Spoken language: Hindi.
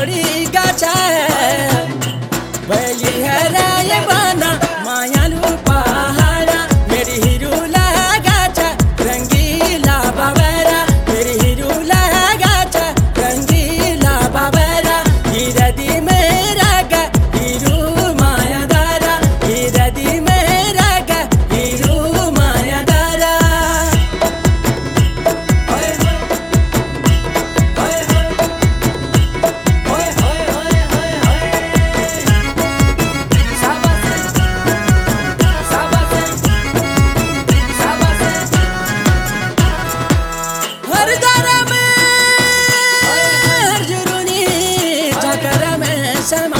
जोड़ी गाछा बैली है राय बना मायालू पहाड़ा मेरी हीरूला गाछा रंगीला बाबरा मेरी हीरूला गाछा रंगीला बाबरा हीरदी मेरा गा हीरू माया दारा हीरदी मेरा गा हीरू माया दारा हर दर में हर जुरूनी चकर में समा